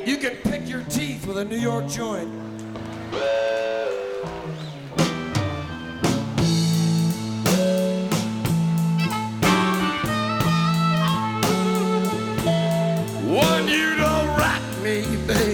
You can pick your teeth with a New York joint. One, you don't rock me, baby.